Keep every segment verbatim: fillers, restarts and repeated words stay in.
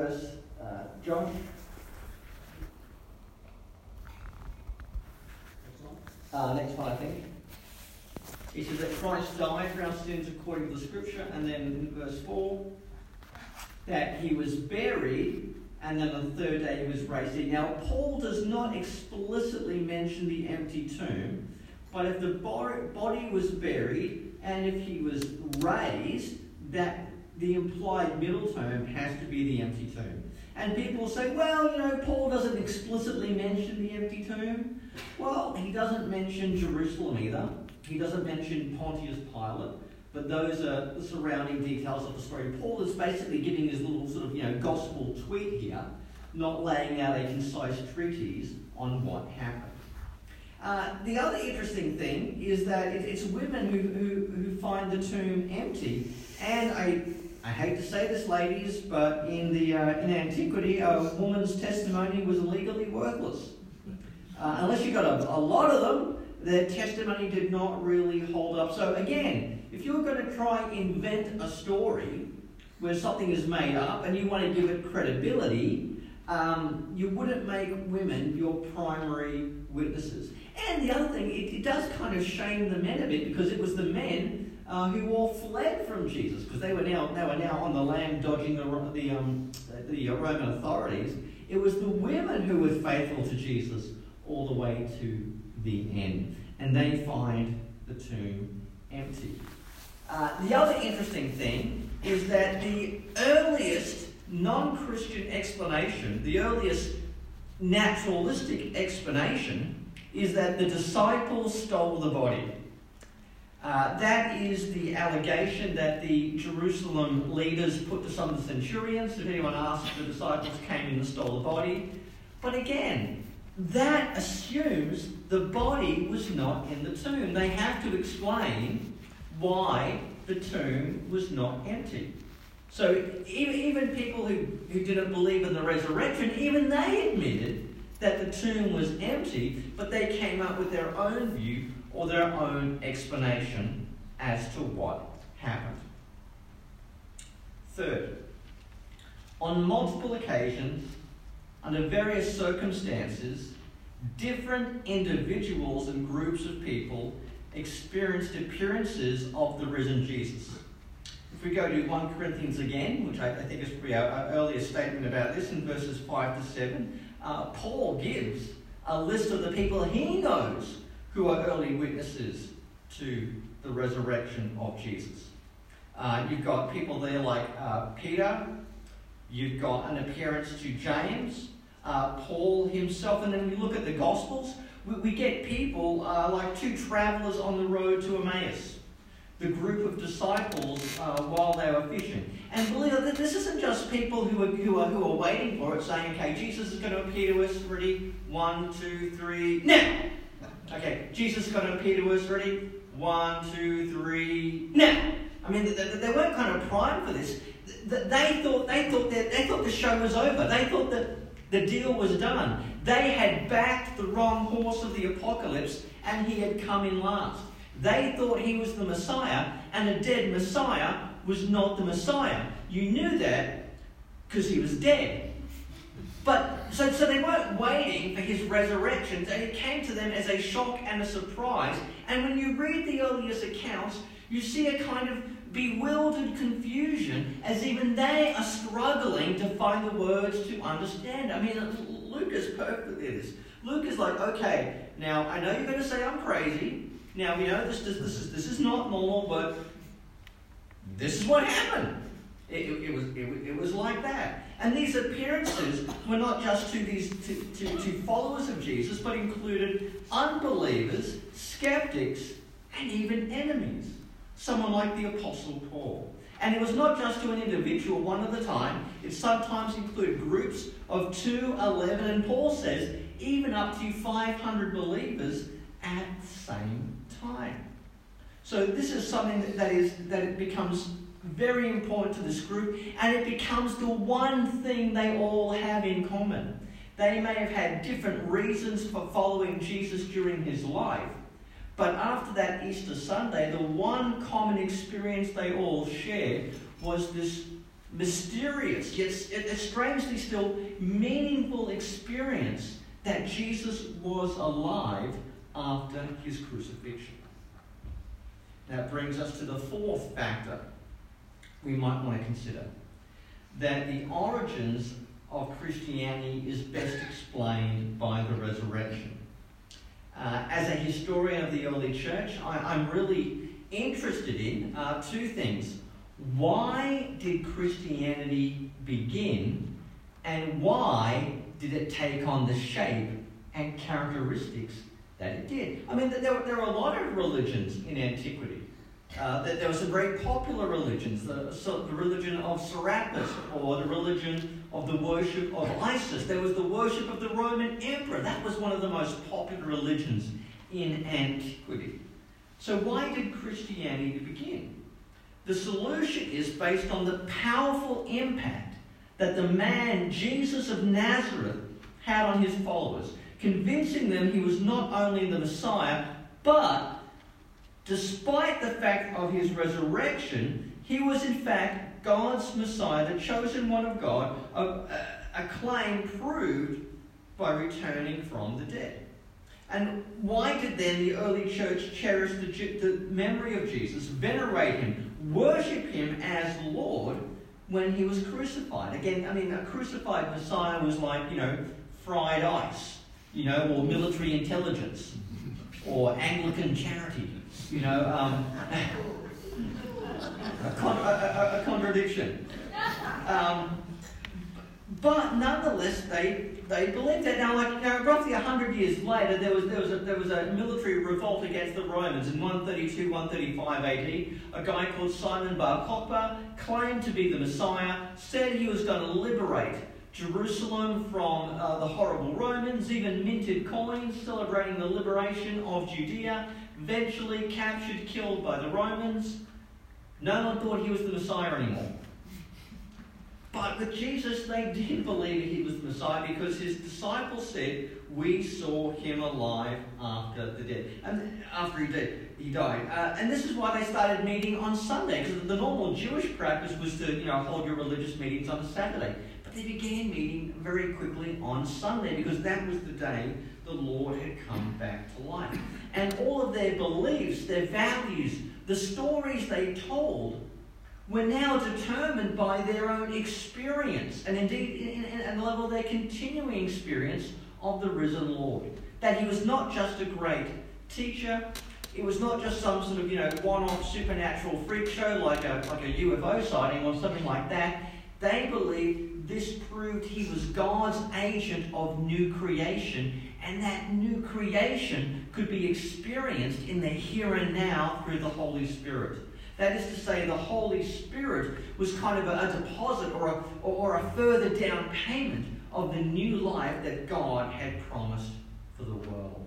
verse, uh, Josh. Uh, next one, I think. He says that Christ died for our sins according to the Scripture, and then in verse four, that he was buried, and then on the third day he was raised again. Now, Paul does not explicitly mention the empty tomb, but if the body was buried, and if he was raised, that the implied middle term has to be the empty tomb. And people say, well, you know, Paul doesn't explicitly mention the empty tomb. Well, he doesn't mention Jerusalem either. He doesn't mention Pontius Pilate. But those are the surrounding details of the story. Paul is basically giving his little sort of, you know, gospel tweet here, not laying out a concise treatise on what happened. Uh, the other interesting thing is that it, it's women who, who, who find the tomb empty. And I, I hate to say this, ladies, but in the uh, in antiquity, a woman's testimony was legally worthless. Uh, unless you got a, a lot of them, their testimony did not really hold up. So again, if you're going to try and invent a story where something is made up and you want to give it credibility, um, you wouldn't make women your primary witnesses. And the other thing, it, it does kind of shame the men a bit, because it was the men uh, who all fled from Jesus, because they were now they were now on the lam dodging the the um, the Roman authorities. It was the women who were faithful to Jesus all the way to the end, and they find the tomb empty. Uh, the other interesting thing is that the earliest non-Christian explanation, the earliest naturalistic explanation, is that the disciples stole the body. Uh, that is the allegation that the Jerusalem leaders put to some of the centurions. If anyone asked, the disciples came in and stole the body. But again, that assumes the body was not in the tomb. They have to explain why the tomb was not empty. So even, even people who, who didn't believe in the resurrection, even they admitted that the tomb was empty, but they came up with their own view or their own explanation as to what happened. Third, on multiple occasions, under various circumstances, different individuals and groups of people experienced appearances of the risen Jesus. If we go to First Corinthians again, which I, I think is probably our, our earlier statement about this, in verses five to seven, uh, Paul gives a list of the people he knows who are early witnesses to the resurrection of Jesus. Uh, you've got people there like uh, Peter, you've got an appearance to James, uh, Paul himself, and then we look at the Gospels, we, we get people uh, like two travellers on the road to Emmaus, the group of disciples uh, while they were fishing. And believe it, this isn't just people who are, who are who are waiting for it, saying, okay, Jesus is going to appear to us, ready? One, two, three, now! Okay, Jesus is going to appear to us, ready? One, two, three, now! I mean, they, they weren't kind of primed for this. They thought they thought that they thought the show was over. They thought that the deal was done. They had backed the wrong horse of the apocalypse, and he had come in last. They thought he was the Messiah, and a dead Messiah was not the Messiah. You knew that because he was dead. But so, so they weren't waiting for his resurrection. It came to them as a shock and a surprise. And when you read the earliest accounts, you see a kind of bewildered confusion as even they are struggling to find the words to understand. I mean, Luke is perfectly at this. Luke is like, okay, now I know you're going to say I'm crazy. Now we know this, this, this is this is not normal, but this is what happened. It, it, it was it, it was like that. And these appearances were not just to these to, to, to followers of Jesus, but included unbelievers, skeptics, and even enemies. Someone like the Apostle Paul. And it was not just to an individual one at a time. It sometimes included groups of two, eleven, and Paul says even up to five hundred believers at the same time. So this is something that, that is that it becomes very important to this group, and it becomes the one thing they all have in common. They may have had different reasons for following Jesus during his life, but after that Easter Sunday, the one common experience they all shared was this mysterious, yet a strangely still meaningful experience that Jesus was alive after his crucifixion. That brings us to the fourth factor we might want to consider, that the origins of Christianity is best explained by the resurrection. Uh, as a historian of the early church, I, I'm really interested in uh, two things. Why did Christianity begin, and why did it take on the shape and characteristics that it did? I mean, there were, there were a lot of religions in antiquity. Uh, there were some very popular religions, the, so the religion of Serapis, or the religion of the worship of Isis. There was the worship of the Roman emperor. That was one of the most popular religions in antiquity. So why did Christianity begin? The solution is based on the powerful impact that the man Jesus of Nazareth had on his followers, convincing them he was not only the Messiah, but despite the fact of his resurrection, he was in fact God's Messiah, the chosen one of God, a, a claim proved by returning from the dead. And why did then the early church cherish the, the memory of Jesus, venerate him, worship him as Lord when he was crucified? Again, I mean, a crucified Messiah was like, you know, fried ice, you know, or military intelligence, or Anglican charity. You know, um, a, con- a, a, a contradiction. Um, but nonetheless, they they believed that. Now, like, you know, roughly a hundred years later, there was there was a, there was a military revolt against the Romans in one thirty-two, one thirty-five A D. A guy called Simon Bar Kokhba claimed to be the Messiah, said he was going to liberate Jerusalem from uh, the horrible Romans, even minted coins celebrating the liberation of Judea. Eventually captured, killed by the Romans. No one thought he was the Messiah anymore. But with Jesus, they did believe he was the Messiah because his disciples said, "We saw him alive after the death." And after he did, he died. Uh, and this is why they started meeting on Sunday, because the normal Jewish practice was to, you know, hold your religious meetings on a Saturday. But they began meeting very quickly on Sunday because that was the day the Lord had come back to life. And all of their beliefs, their values, the stories they told were now determined by their own experience, and indeed at the level of their continuing experience of the risen Lord. That he was not just a great teacher, it was not just some sort of, you know, one-off supernatural freak show like a, like a U F O sighting or something like that. They believed this proved he was God's agent of new creation, and that new creation could be experienced in the here and now through the Holy Spirit. That is to say, the Holy Spirit was kind of a, a deposit or a, or a further down payment of the new life that God had promised for the world.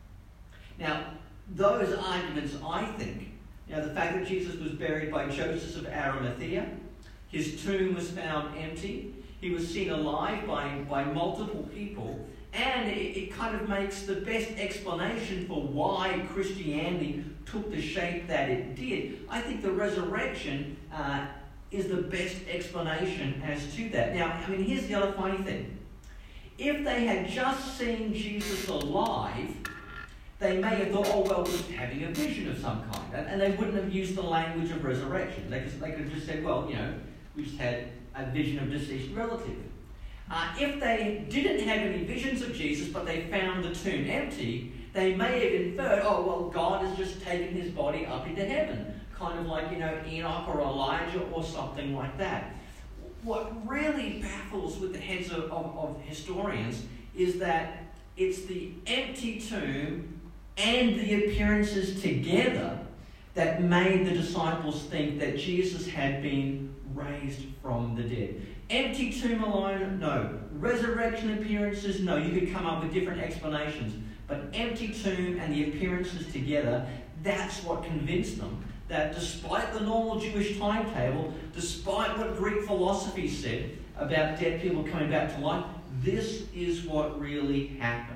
Now, those arguments, I think, you know, the fact that Jesus was buried by Joseph of Arimathea, his tomb was found empty, he was seen alive by, by multiple people, and it, it kind of makes the best explanation for why Christianity took the shape that it did. I think the resurrection uh, is the best explanation as to that. Now, I mean, here's the other funny thing. If they had just seen Jesus alive, they may have thought, oh, well, we're having a vision of some kind. And they wouldn't have used the language of resurrection. They could, they could have just said, well, you know, we just had a vision of deceased relative. Uh, if they didn't have any visions of Jesus, but they found the tomb empty, they may have inferred, oh, well, God has just taken his body up into heaven. Kind of like, you know, Enoch or Elijah or something like that. What really baffles with the heads of, of, of historians is that it's the empty tomb and the appearances together that made the disciples think that Jesus had been raised from the dead. Empty tomb alone, no. Resurrection appearances, no. You could come up with different explanations. But empty tomb and the appearances together, that's what convinced them that despite the normal Jewish timetable, despite what Greek philosophy said about dead people coming back to life, this is what really happened.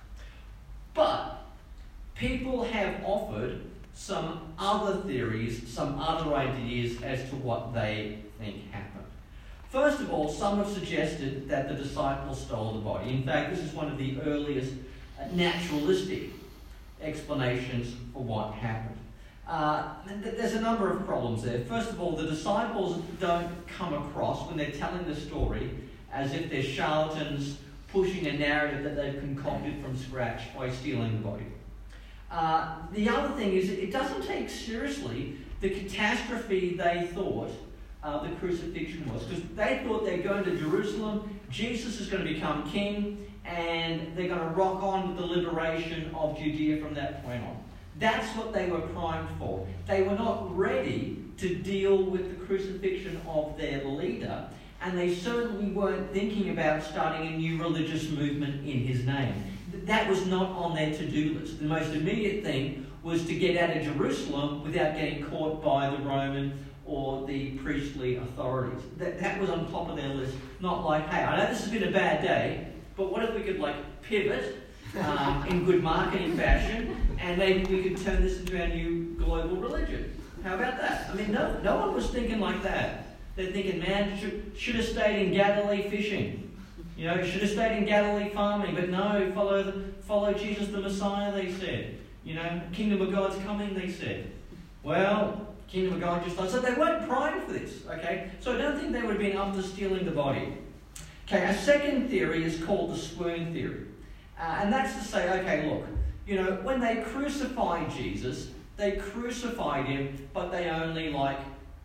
But people have offered some other theories, some other ideas as to what they think happened. First of all, some have suggested that the disciples stole the body. In fact, this is one of the earliest uh, naturalistic explanations for what happened. Uh, th- there's a number of problems there. First of all, the disciples don't come across, when they're telling the story, as if they're charlatans pushing a narrative that they've concocted from scratch by stealing the body. Uh, the other thing is, it doesn't take seriously the catastrophe they thought uh, the crucifixion was. Because they thought they're going to Jerusalem, Jesus is going to become king, and they're going to rock on with the liberation of Judea from that point on. That's what they were primed for. They were not ready to deal with the crucifixion of their leader, and they certainly weren't thinking about starting a new religious movement in his name. That was not on their to-do list. The most immediate thing was to get out of Jerusalem without getting caught by the Roman or the priestly authorities. That, that was on top of their list. Not like, hey, I know this has been a bad day, but what if we could like pivot um, in good marketing fashion, and maybe we could turn this into our new global religion? How about that? I mean, no, no one was thinking like that. They're thinking, man, should, should have stayed in Galilee fishing. You know, should have stayed in Galilee farming, but no, follow the, follow Jesus the Messiah, they said. You know, kingdom of God's coming, they said. Well, kingdom of God just died. So they weren't primed for this, okay? So I don't think they would have been up to stealing the body. Okay, a second theory is called the swoon theory. Uh, and that's to say, okay, look, you know, when they crucified Jesus, they crucified him, but they only, like,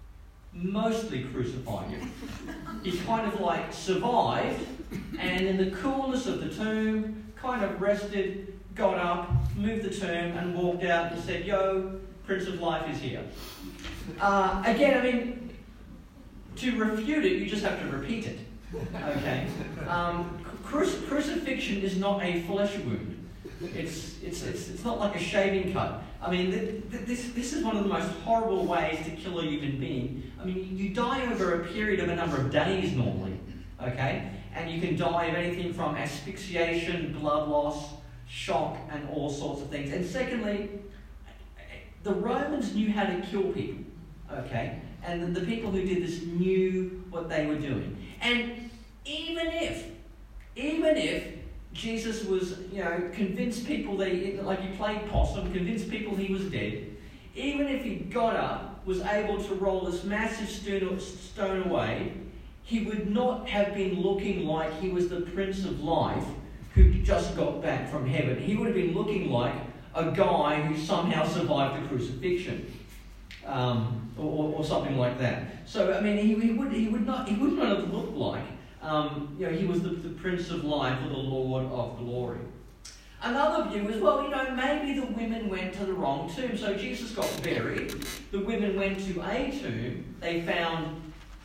mostly crucified him. He kind of, like, survived, and in the coolness of the tomb, kind of rested, got up, moved the tomb, and walked out and said, yo, Prince of Life is here. Uh, again, I mean, to refute it, you just have to repeat it. Okay? Um, cru- crucifixion is not a flesh wound. It's, it's, it's, it's not like a shaving cut. I mean, th- th- this, this is one of the most horrible ways to kill a human being. I mean, you die over a period of a number of days normally. Okay? And you can die of anything from asphyxiation, blood loss, shock, and all sorts of things. And secondly, the Romans knew how to kill people, okay? And the people who did this knew what they were doing. And even if, even if Jesus was, you know, convinced people that he, like he played possum, convinced people he was dead, even if he got up, was able to roll this massive stone, stone away, he would not have been looking like he was the Prince of Life who just got back from heaven. He would have been looking like a guy who somehow survived the crucifixion, um, or, or something like that. So I mean, he, he would he would not he would not have looked like um, you know he was the, the Prince of Life or the Lord of Glory. Another view is, well, you know, maybe the women went to the wrong tomb. So Jesus got buried. The women went to a tomb. They found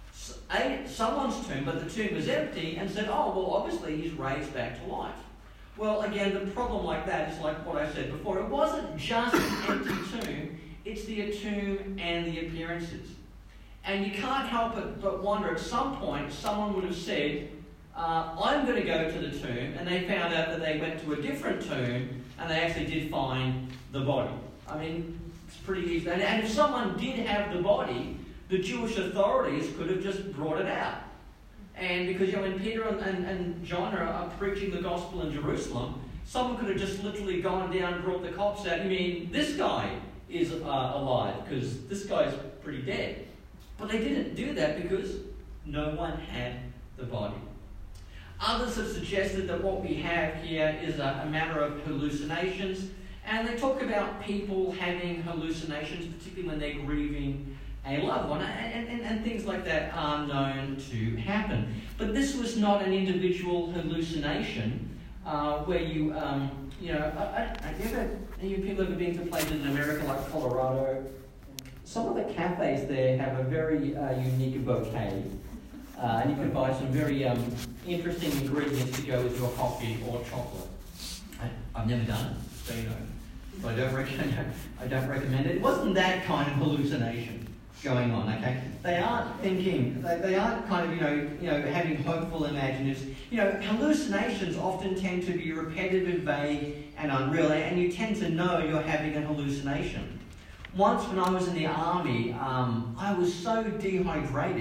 a, someone's tomb, but the tomb was empty, and said, oh, well, obviously he's raised back to life. Well, again, the problem like that is like what I said before. It wasn't just an empty tomb. It's the tomb and the appearances. And you can't help it but wonder, at some point, someone would have said, uh, I'm going to go to the tomb, and they found out that they went to a different tomb, and they actually did find the body. I mean, it's pretty easy. And, and if someone did have the body, the Jewish authorities could have just brought it out. And because, you know, when Peter and, and, and John are, are preaching the gospel in Jerusalem, someone could have just literally gone down and brought the cops out. You mean, this guy is uh, alive, because this guy's pretty dead. But they didn't do that because no one had the body. Others have suggested that what we have here is a, a matter of hallucinations. And they talk about people having hallucinations, particularly when they're grieving a loved one, and, and, and things like that are known to happen. But this was not an individual hallucination uh, where you, um, you know, I, I, have you ever, have you people ever been to places in America like Colorado? Some of the cafes there have a very uh, unique bouquet, uh, and you can buy some very um, interesting ingredients to go with your coffee or chocolate. I, I've never done it, so you know, but I don't recommend. I don't recommend it. It wasn't that kind of hallucination going on, okay? They aren't thinking, they, they aren't kind of, you know, you know, having hopeful imaginatives. You know, hallucinations often tend to be repetitive, vague, and unreal, and you tend to know you're having a hallucination. Once when I was in the army, um, I was so dehydrated,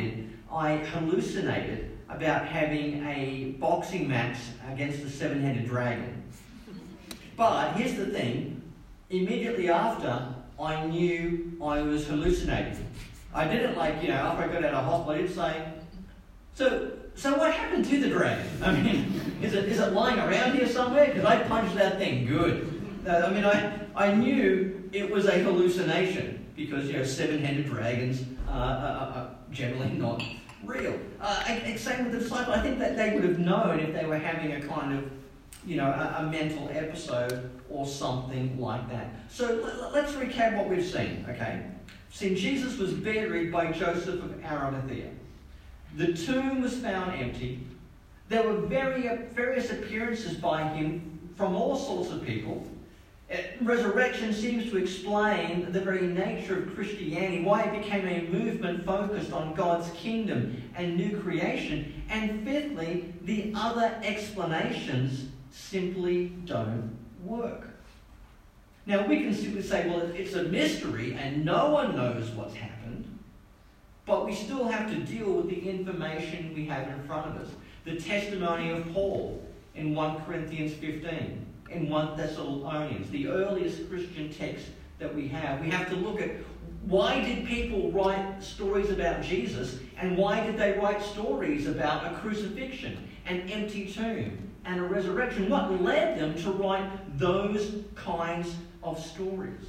I hallucinated about having a boxing match against the seven-headed dragon. But here's the thing, immediately after, I knew I was hallucinating. I didn't like, you know, after I got out of hospital, I didn't say, so, so what happened to the dragon? I mean, is it, is it lying around here somewhere? Because I punched that thing good. Uh, I mean, I, I knew it was a hallucination because, you know, seven-headed dragons uh, are, are generally not real. Uh, same with the disciples. I think that they would have known if they were having a kind of, you know, a, a mental episode or something like that. So let, let's recap what we've seen, okay? Seen Jesus was buried by Joseph of Arimathea. The tomb was found empty. There were very, various appearances by him from all sorts of people. Uh, resurrection seems to explain the very nature of Christianity, why it became a movement focused on God's kingdom and new creation. And fifthly, the other explanations simply don't work. Now, we can simply say, well, it's a mystery and no one knows what's happened, but we still have to deal with the information we have in front of us. The testimony of Paul in First Corinthians fifteen, in First Thessalonians, the earliest Christian text that we have. We have to look at why did people write stories about Jesus, and why did they write stories about a crucifixion, an empty tomb, and a resurrection? What led them to write those kinds of stories?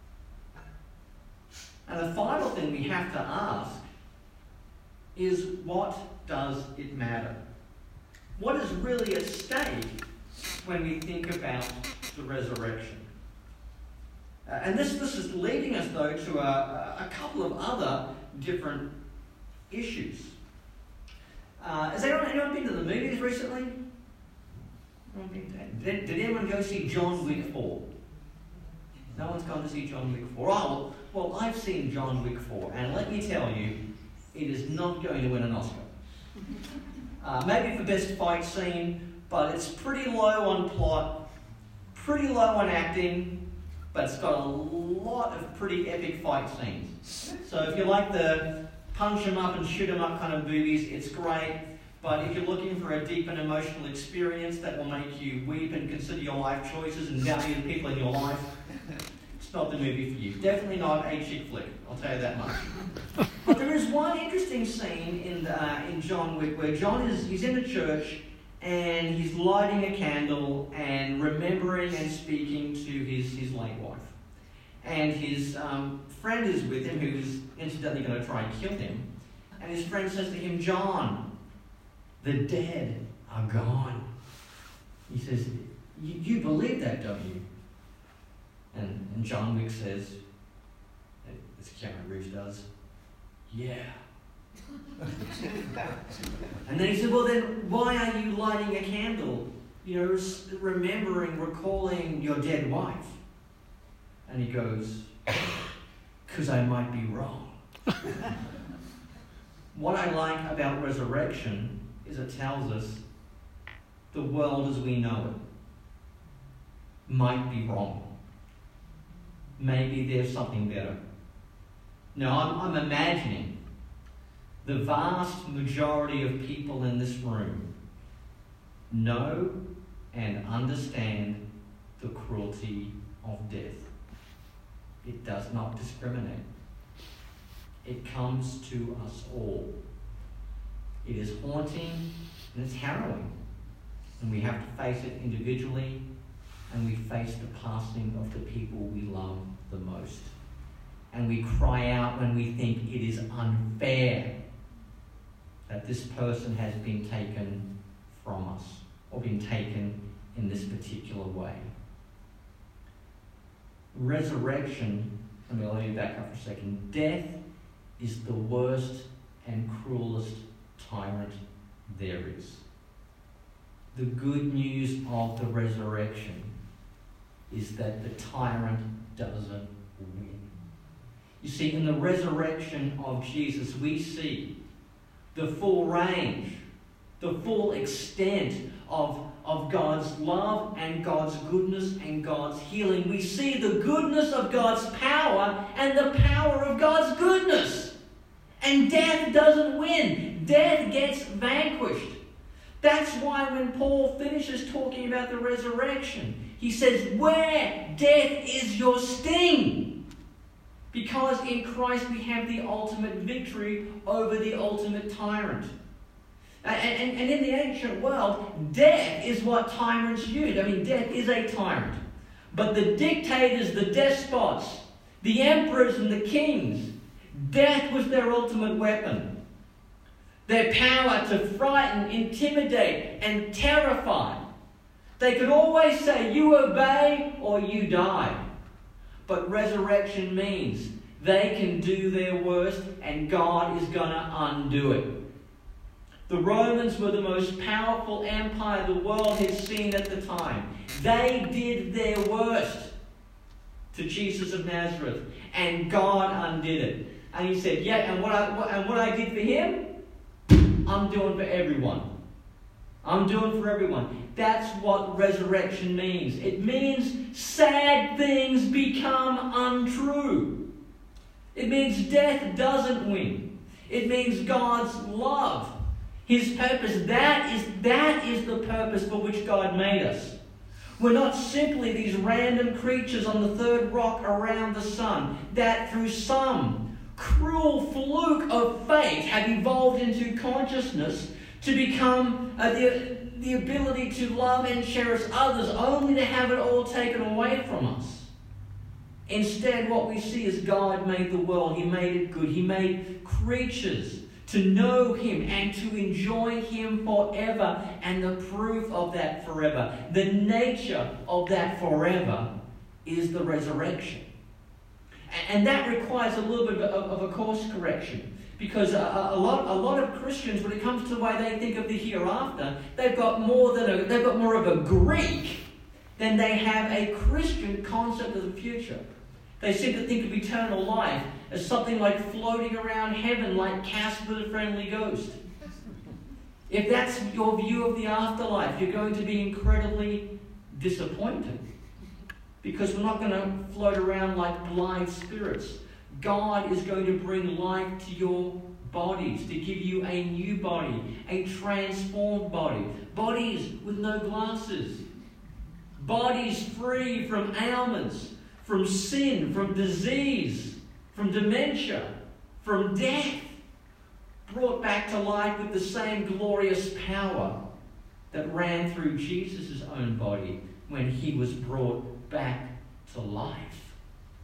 And the final thing we have to ask is, what does it matter? What is really at stake when we think about the resurrection? Uh, and this, this is leading us, though, to a, a couple of other different issues. Uh, has anyone, anyone been to the movies recently? Did, did anyone go see John Wick four? No one's gone to see John Wick four. Oh, well, well, I've seen John Wick four, and let me tell you, it is not going to win an Oscar. Uh, maybe for best fight scene, but it's pretty low on plot, pretty low on acting, but it's got a lot of pretty epic fight scenes. So if you like the punch 'em up and shoot 'em up kind of movies, it's great. But if you're looking for a deep and emotional experience that will make you weep and consider your life choices and value the people in your life, it's not the movie for you. Definitely not a chick flick, I'll tell you that much. But there is one interesting scene in uh, in John Wick where John is he's in the church and he's lighting a candle and remembering and speaking to his, his late wife. And his um, friend is with him, who's incidentally going to try and kill him. And his friend says to him, "John, the dead are gone." He says, you believe that, don't you? And, and John Wick says, as Keanu Reeves does, "Yeah." And then he said, "Well, then why are you lighting a candle? You know, remembering, recalling your dead wife?" And he goes, "Because I might be wrong." What I like about resurrection is it tells us the world as we know it might be wrong. Maybe there's something better. Now, I'm, I'm imagining the vast majority of people in this room know and understand the cruelty of death. It does not discriminate. It comes to us all. It is haunting and it's harrowing. And we have to face it individually, and we face the passing of the people we love the most. And we cry out when we think it is unfair that this person has been taken from us or been taken in this particular way. Resurrection, let me let you back up for a second. Death is the worst and cruelest tyrant there is. The good news of the resurrection is that the tyrant doesn't win. You see, in the resurrection of Jesus, we see the full range, the full extent of, of God's love and God's goodness and God's healing. We see the goodness of God's power and the power of God's goodness. And death doesn't win. death gets vanquished. That's why when Paul finishes talking about the resurrection, he says, where, death, is your sting? Because in Christ we have the ultimate victory over the ultimate tyrant. And, and, and in the ancient world, death is what tyrants used. I mean, death is a tyrant. But the dictators, the despots, the emperors and the kings, death was their ultimate weapon. Their power to frighten, intimidate, and terrify. They could always say, you obey or you die. But resurrection means they can do their worst and God is going to undo it. The Romans were the most powerful empire the world had seen at the time. They did their worst to Jesus of Nazareth, and God undid it. And he said, yeah, and what I, what, and what I did for him, I'm doing for everyone. I'm doing for everyone. That's what resurrection means. It means sad things become untrue. It means death doesn't win. It means God's love, His purpose. That is, that is the purpose for which God made us. We're not simply these random creatures on the third rock around the sun that through some cruel fluke of fate have evolved into consciousness to become uh, the, the ability to love and cherish others only to have it all taken away from us. Instead, what we see is God made the world. He made it good. He made creatures to know Him and to enjoy Him forever, and the proof of that forever, the nature of that forever, is the resurrection. And that requires a little bit of a course correction, because a, a lot, a lot of Christians, when it comes to the way they think of the hereafter, they've got more than a, they've got more of a Greek than they have a Christian concept of the future. They seem to think of eternal life as something like floating around heaven like Casper the Friendly Ghost. If that's your view of the afterlife, you're going to be incredibly disappointed, because we're not going to float around like blithe spirits. God is going to bring life to your bodies, to give you a new body, a transformed body, bodies with no glasses, bodies free from ailments, from sin, from disease, from dementia, from death, brought back to life with the same glorious power that ran through Jesus' own body when He was brought back to life.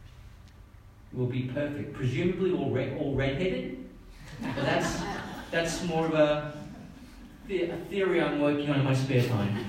Will be perfect, presumably all, red, all red-headed. But that's, that's more of a, a theory I'm working on in my spare time.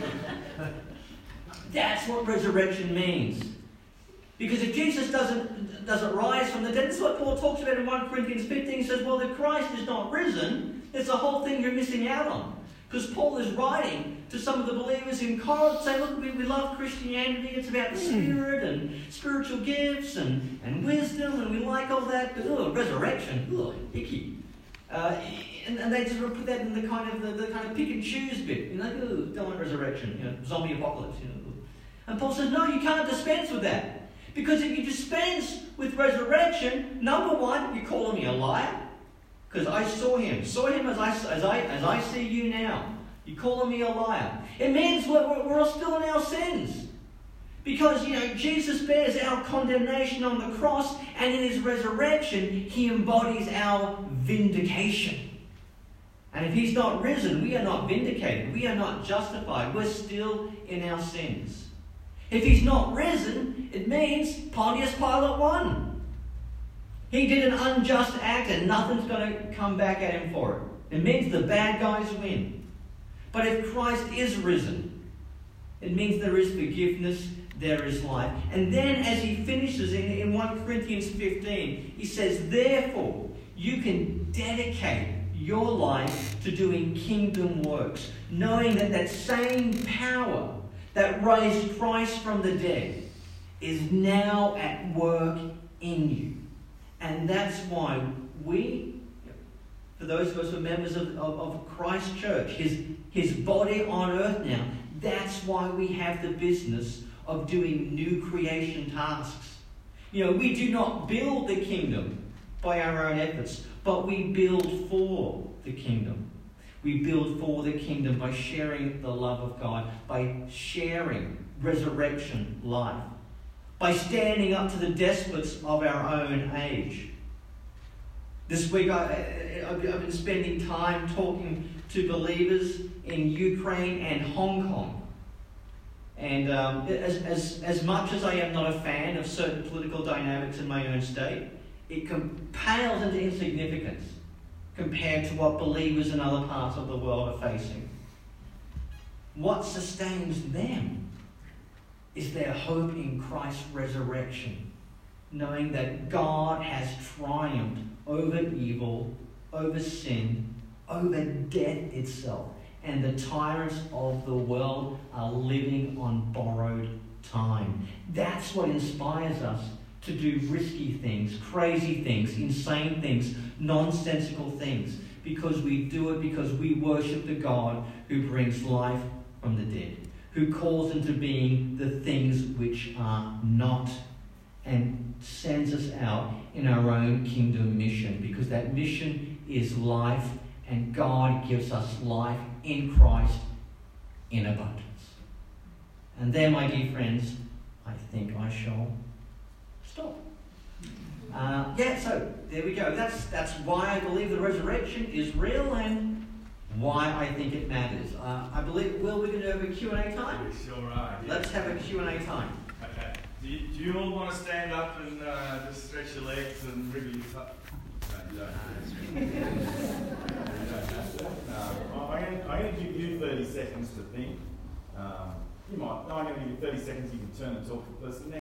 That's what resurrection means. Because if Jesus doesn't, doesn't rise from the dead, this is what Paul talks about in First Corinthians fifteen. He says, well, if Christ is not risen, it's a whole thing you're missing out on. Because Paul is writing to some of the believers in Corinth, saying, look, we, we love Christianity. It's about the Spirit and spiritual gifts and, and wisdom, and we like all that. But, oh, resurrection, oh, icky. Uh, and, and they just put that in the kind of the, the kind of pick and choose bit. You know, oh, don't want resurrection, you know, zombie apocalypse. You know. And Paul says, no, you can't dispense with that. Because if you dispense with resurrection, number one, you're calling me a liar. Because I saw him. Saw him as I, as, I, as I see you now. You're calling me a liar. It means we're, we're still in our sins. Because, you know, Jesus bears our condemnation on the cross, and in His resurrection, He embodies our vindication. And if He's not risen, we are not vindicated. We are not justified. We're still in our sins. If He's not risen, it means Pontius Pilate won. He did an unjust act and nothing's going to come back at him for it. It means the bad guys win. But if Christ is risen, it means there is forgiveness, there is life. And then as he finishes in, in First Corinthians fifteen, he says, therefore, you can dedicate your life to doing kingdom works, knowing that that same power that raised Christ from the dead is now at work in you. And that's why we, for those of us who are members of, of, of Christ's church, his, his body on earth now, that's why we have the business of doing new creation tasks. You know, we do not build the kingdom. by our own efforts, but we build for the kingdom. We build for the kingdom by sharing the love of God, by sharing resurrection life, by standing up to the despots of our own age. This week I, I've been spending time talking to believers in Ukraine and Hong Kong. And um, as, as, as much as I am not a fan of certain political dynamics in my own state, it com- pales into insignificance compared to what believers in other parts of the world are facing. What sustains them is their hope in Christ's resurrection, knowing that God has triumphed over evil, over sin, over death itself, and the tyrants of the world are living on borrowed time. That's what inspires us to do risky things, crazy things, insane things, nonsensical things, because we do it because we worship the God who brings life from the dead, who calls into being the things which are not, and sends us out in our own kingdom mission, because that mission is life, and God gives us life in Christ in abundance. And there, my dear friends, I think I shall stop. Uh, yeah, so there we go. That's that's why I believe the resurrection is real and why I think it matters. Uh, I believe, Will, we're going to have a Q and A time? We sure are. Yeah. Let's have a Q and A time. Okay. Do you, do you all want to stand up and uh, just stretch your legs and wriggle your tuck? No, you don't. No, I'm going I'm to give you thirty seconds to think. Um, you might. No, I'm going to give you thirty seconds. You can turn and talk to the person next.